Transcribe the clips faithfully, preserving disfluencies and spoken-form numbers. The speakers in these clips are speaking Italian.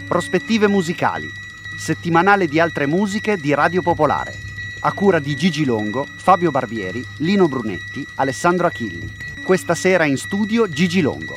Prospettive musicali, settimanale di altre musiche di Radio Popolare, a cura di Gigi Longo, Fabio Barbieri, Lino Brunetti, Alessandro Achilli. Questa sera in studio Gigi Longo.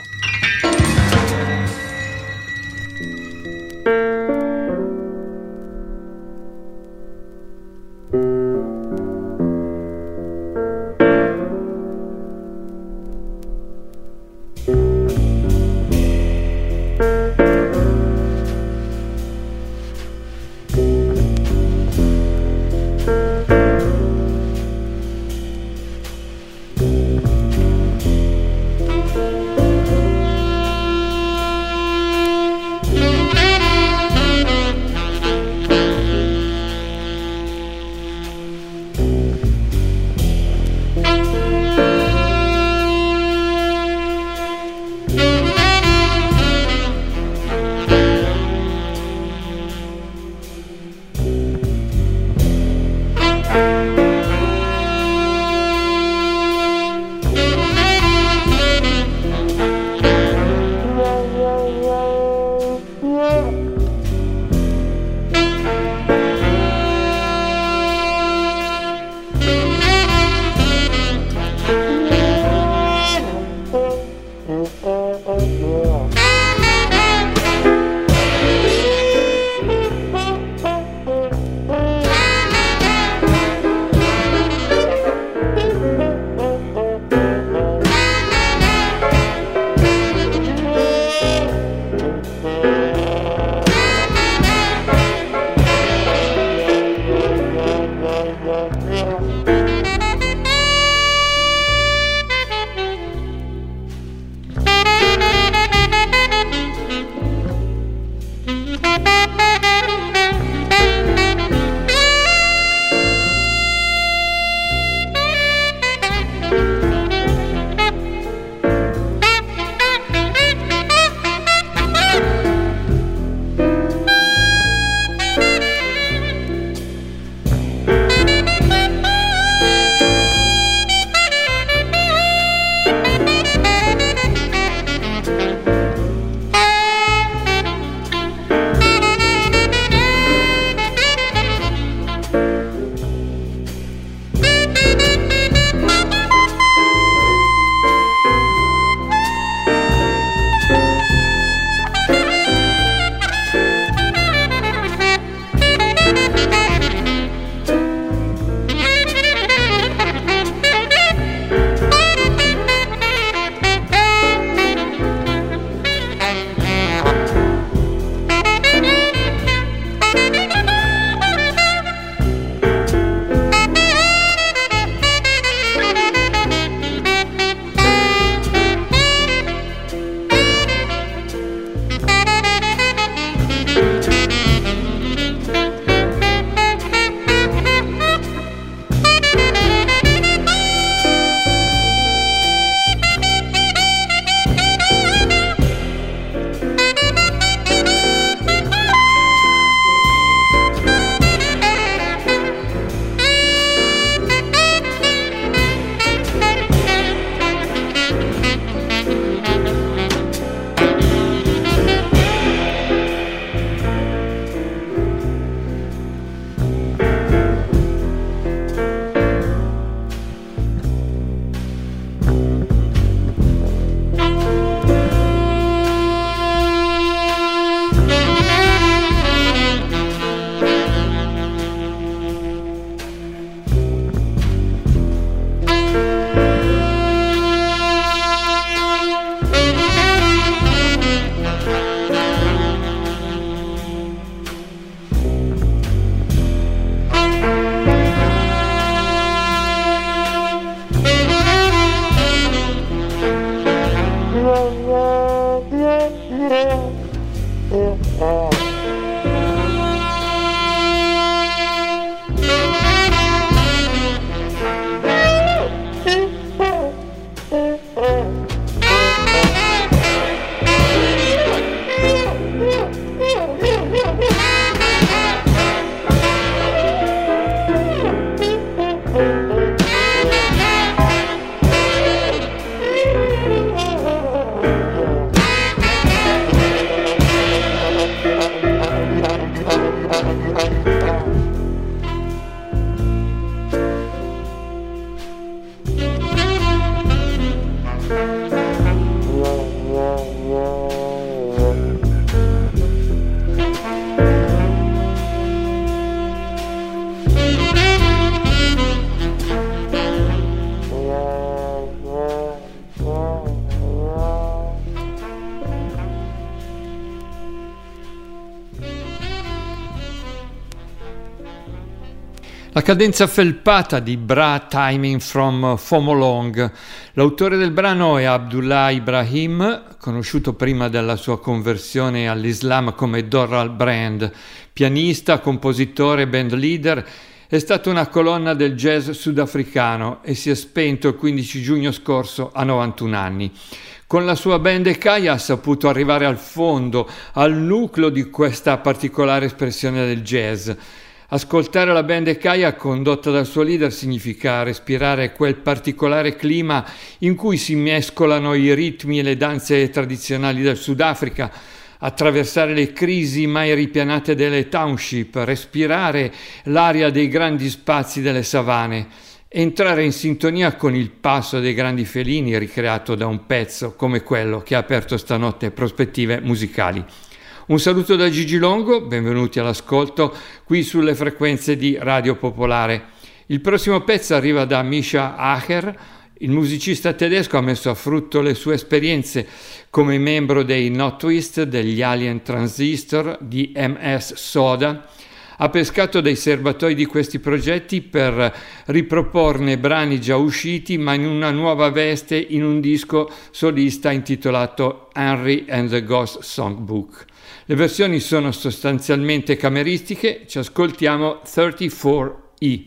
La cadenza felpata di Bra Timing from Fomolong. L'autore del brano è Abdullah Ibrahim, conosciuto prima della sua conversione all'Islam come Doral Brand. Pianista, compositore, band leader, è stato una colonna del jazz sudafricano e si è spento il quindici giugno scorso a novantuno anni. Con la sua band Ekaya ha saputo arrivare al fondo, al nucleo di questa particolare espressione del jazz. Ascoltare la band Ekaya condotta dal suo leader significa respirare quel particolare clima in cui si mescolano i ritmi e le danze tradizionali del Sudafrica, attraversare le crisi mai ripianate delle township, respirare l'aria dei grandi spazi delle savane, entrare in sintonia con il passo dei grandi felini ricreato da un pezzo come quello che ha aperto stanotte prospettive musicali. Un saluto da Gigi Longo, benvenuti all'ascolto qui sulle frequenze di Radio Popolare. Il prossimo pezzo arriva da Misha Acher. Il musicista tedesco ha messo a frutto le sue esperienze come membro dei No Twist, degli Alien Transistor, di M S Soda. Ha pescato dai serbatoi di questi progetti per riproporne brani già usciti ma in una nuova veste in un disco solista intitolato Henry and the Ghost Songbook. Le versioni sono sostanzialmente cameristiche, ci ascoltiamo trentaquattro E.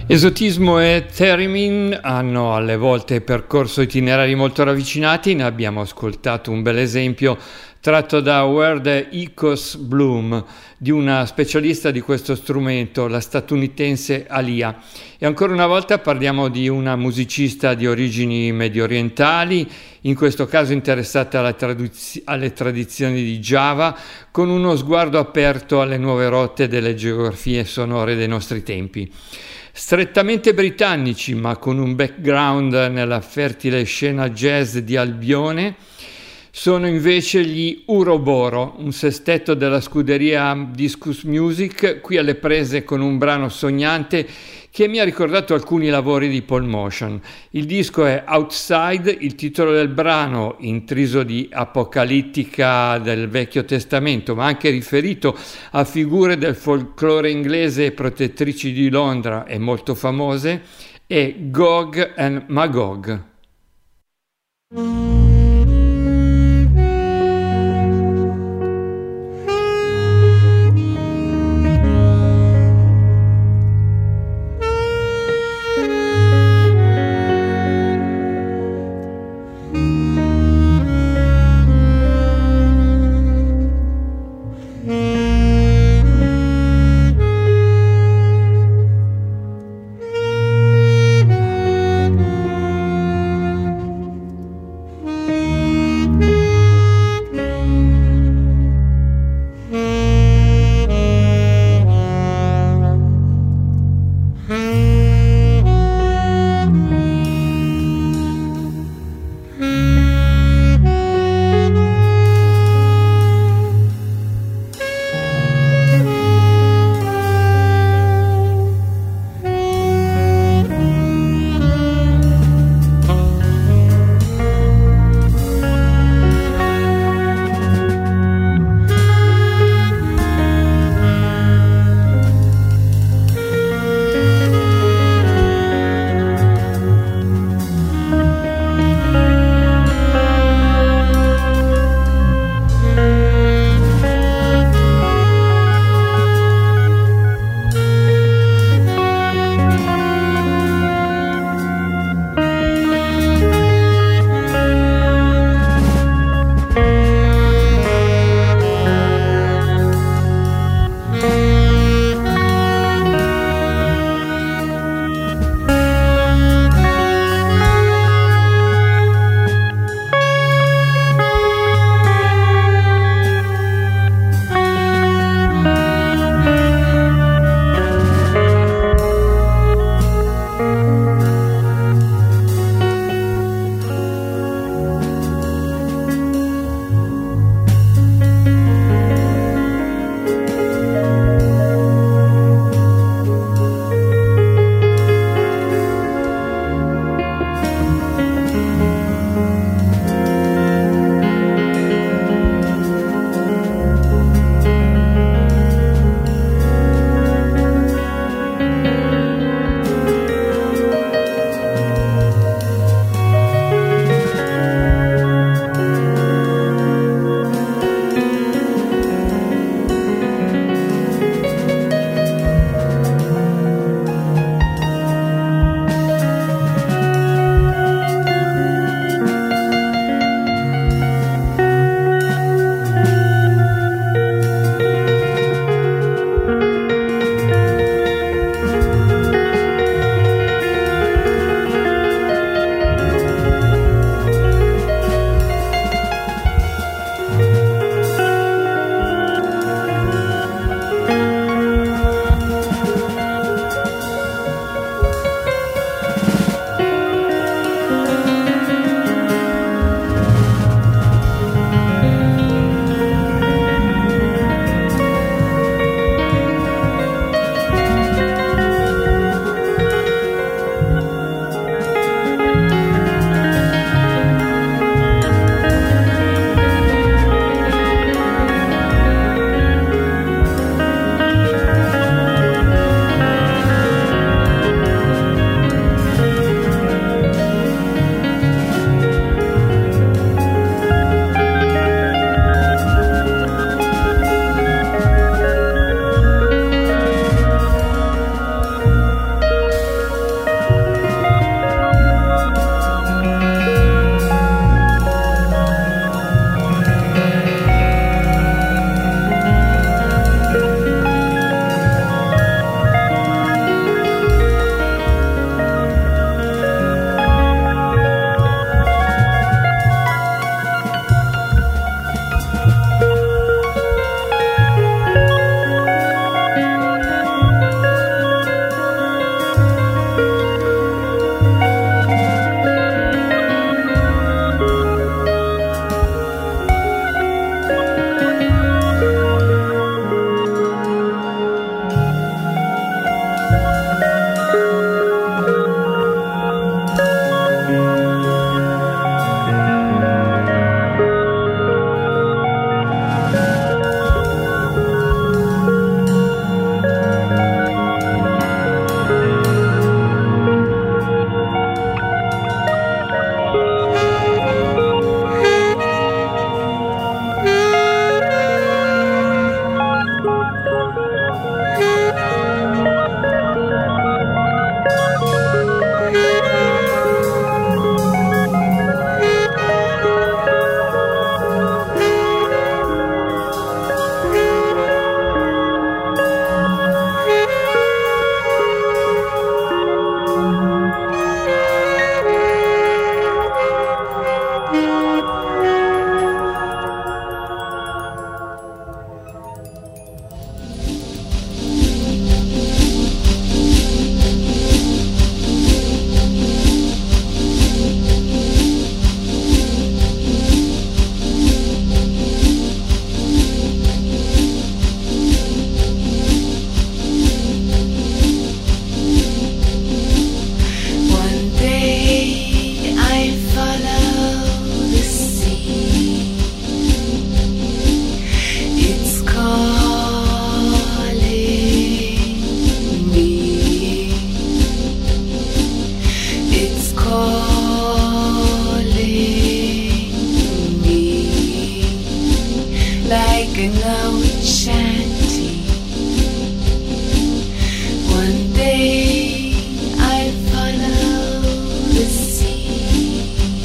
Esotismo e Theremin hanno alle volte percorso itinerari molto ravvicinati, ne abbiamo ascoltato un bel esempio tratto da Where the Icos Bloom, di una specialista di questo strumento, la statunitense Alia. E ancora una volta parliamo di una musicista di origini medio orientali, in questo caso interessata alla traduz- alle tradizioni di Java, con uno sguardo aperto alle nuove rotte delle geografie sonore dei nostri tempi. Strettamente britannici, ma con un background nella fertile scena jazz di Albione, sono invece gli Uroboro, un sestetto della scuderia Discus Music, qui alle prese con un brano sognante che mi ha ricordato alcuni lavori di Paul Motion. Il disco è Outside, il titolo del brano, intriso di apocalittica del Vecchio Testamento, ma anche riferito a figure del folklore inglese protettrici di Londra e molto famose, è Gog and Magog. Mm-hmm. like an old shanty. One day I'll follow the sea.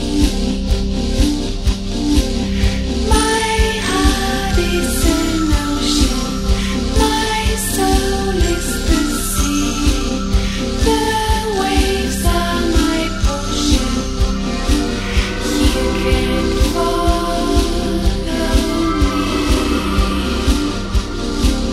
My heart is an ocean, my soul is the sea. The waves are my potion. You can follow me.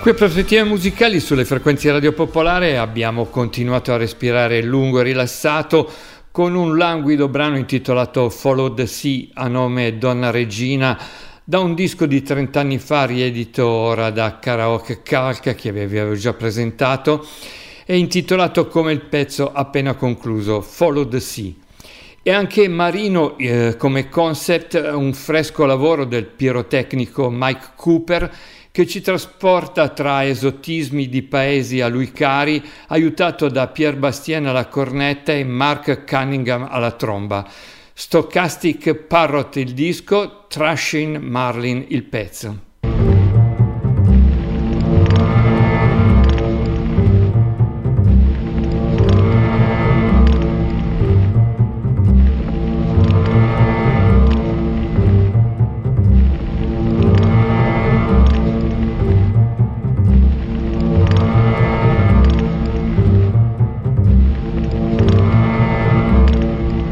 Qui a Prospettive Musicali sulle frequenze Radio Popolare abbiamo continuato a respirare lungo e rilassato con un languido brano intitolato Follow the Sea a nome Donna Regina, da un disco di trenta anni fa riedito ora da Karaoke Calca che vi avevo già presentato e intitolato come il pezzo appena concluso, Follow the Sea. E anche Marino eh, come concept, un fresco lavoro del pirotecnico Mike Cooper che ci trasporta tra esotismi di paesi a lui cari, aiutato da Pierre Bastien alla cornetta e Mark Cunningham alla tromba. Stochastic Parrot il disco, Thrashing Marlin il pezzo.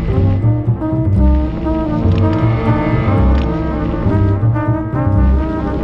Thank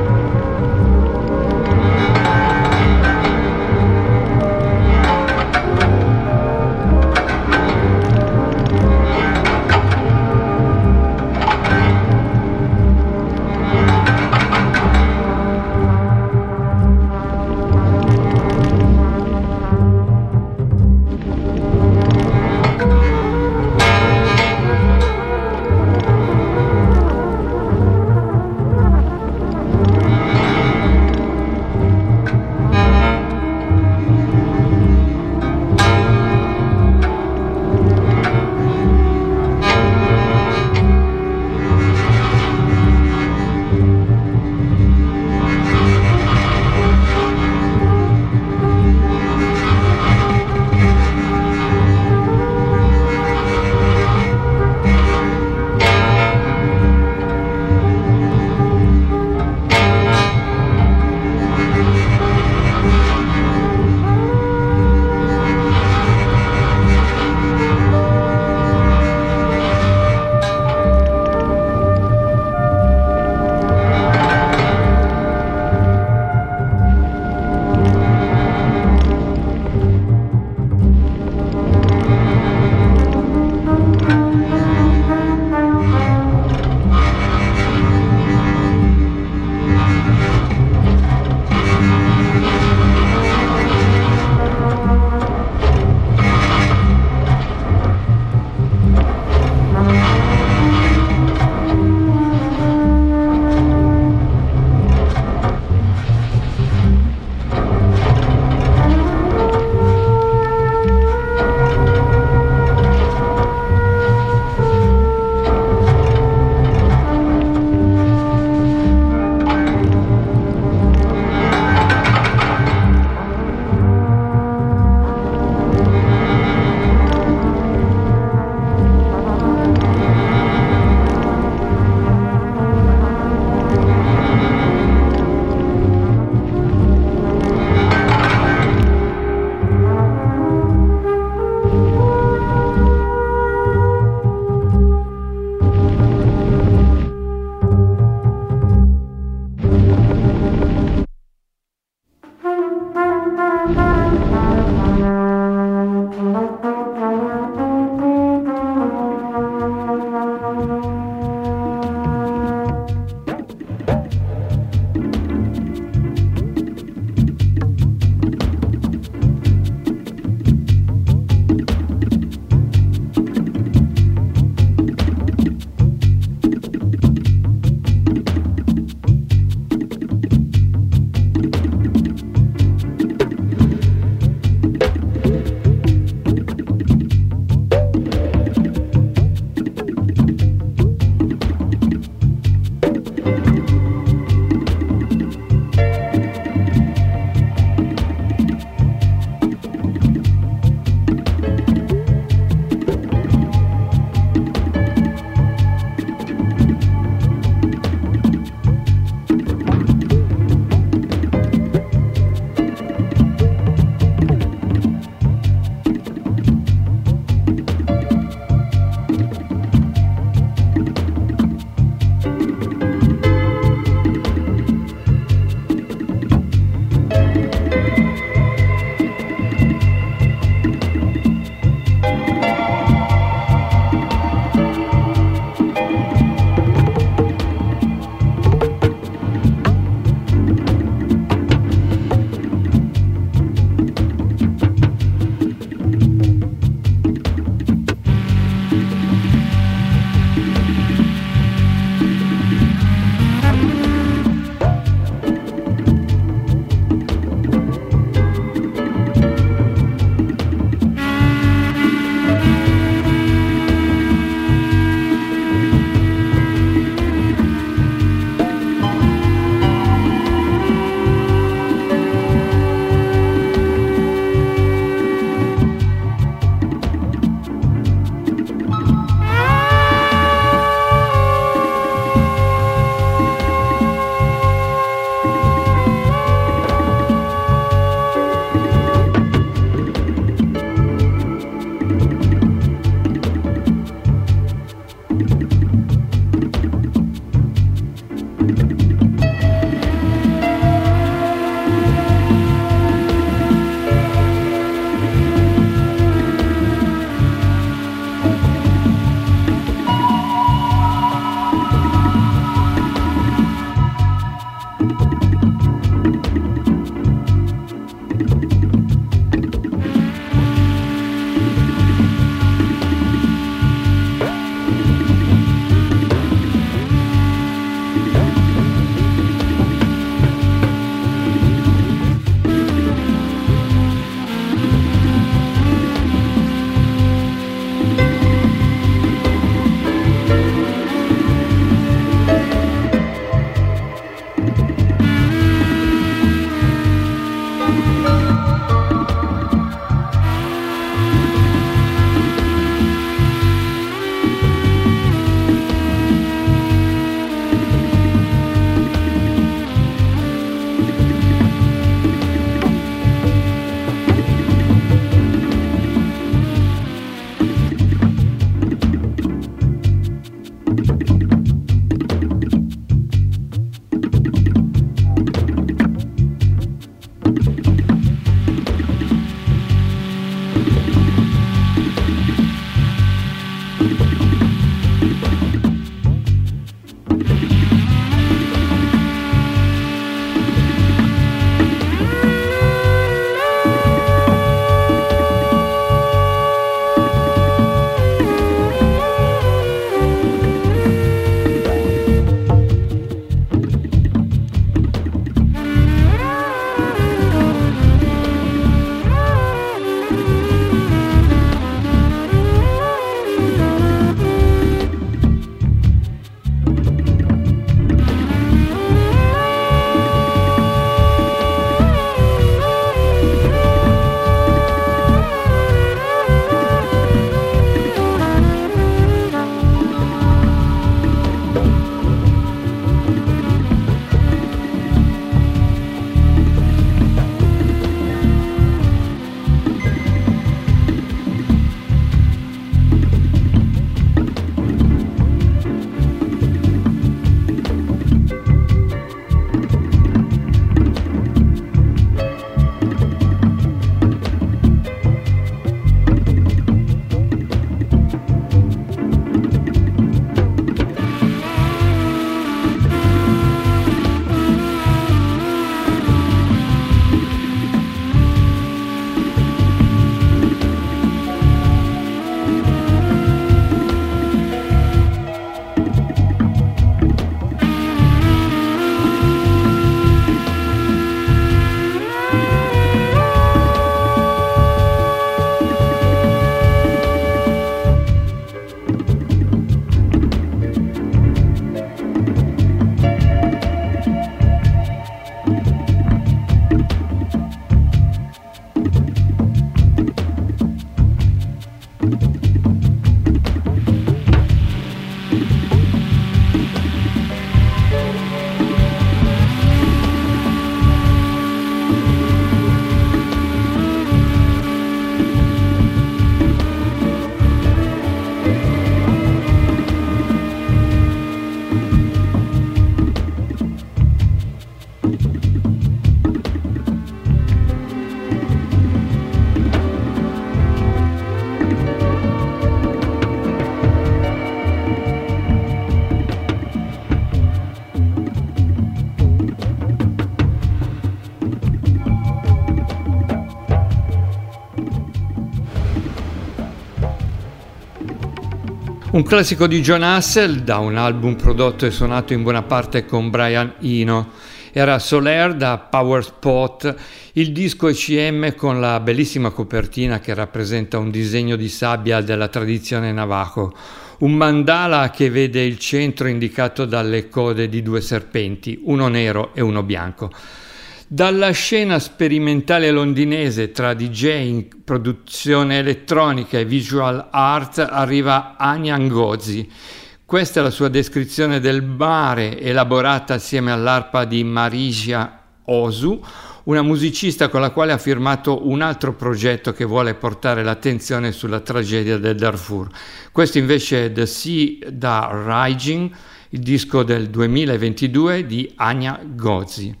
Un classico di Jon Hassell da un album prodotto e suonato in buona parte con Brian Eno. Era Solaire da Power Spot, il disco E C M con la bellissima copertina che rappresenta un disegno di sabbia della tradizione navajo, un mandala che vede il centro indicato dalle code di due serpenti, uno nero e uno bianco. Dalla scena sperimentale londinese tra D J, produzione elettronica e visual art arriva Anya Ngozi. Questa è la sua descrizione del mare, elaborata assieme all'arpa di Marija Ozu, una musicista con la quale ha firmato un altro progetto che vuole portare l'attenzione sulla tragedia del Darfur. Questo invece è The Sea da Rising, il disco del duemilaventidue di Anya Ngozi.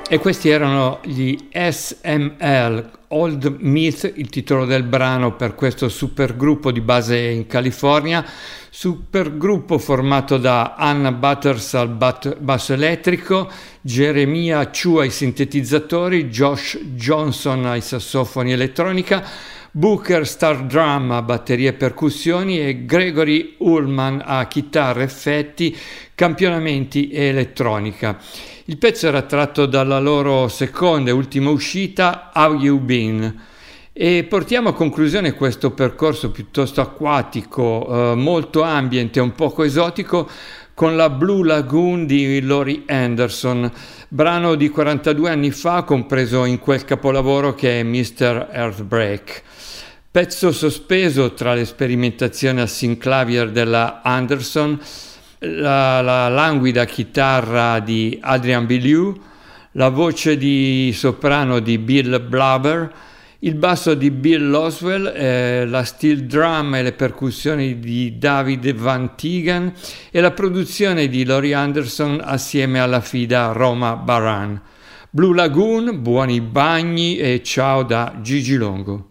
E questi erano gli S M L, Old Myth, il titolo del brano per questo supergruppo di base in California, supergruppo formato da Anna Butters al bat- basso elettrico, Jeremiah Chu ai sintetizzatori, Josh Johnson ai sassofoni elettronica, Booker Star Drum a batterie e percussioni e Gregory Ullman a chitarre, effetti, campionamenti e elettronica. Il pezzo era tratto dalla loro seconda e ultima uscita, How You Been, e portiamo a conclusione questo percorso piuttosto acquatico, eh, molto ambient e un poco esotico, con la Blue Lagoon di Laurie Anderson, brano di quarantadue anni fa compreso in quel capolavoro che è mister Earthbreak. Pezzo sospeso tra le sperimentazioni al synclavier della Anderson, la, la languida chitarra di Adrian Belew, la voce di soprano di Bill Blubber, il basso di Bill Loswell, eh, la steel drum e le percussioni di David Van Tegan e la produzione di Laurie Anderson assieme alla fida Roma Baran. Blue Lagoon, buoni bagni e ciao da Gigi Longo.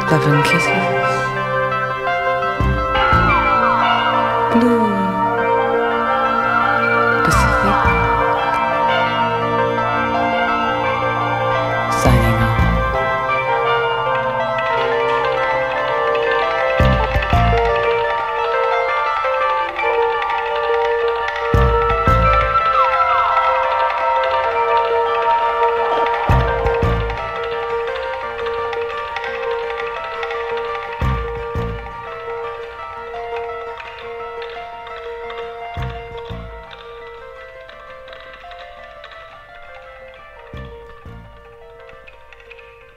Seven kisses.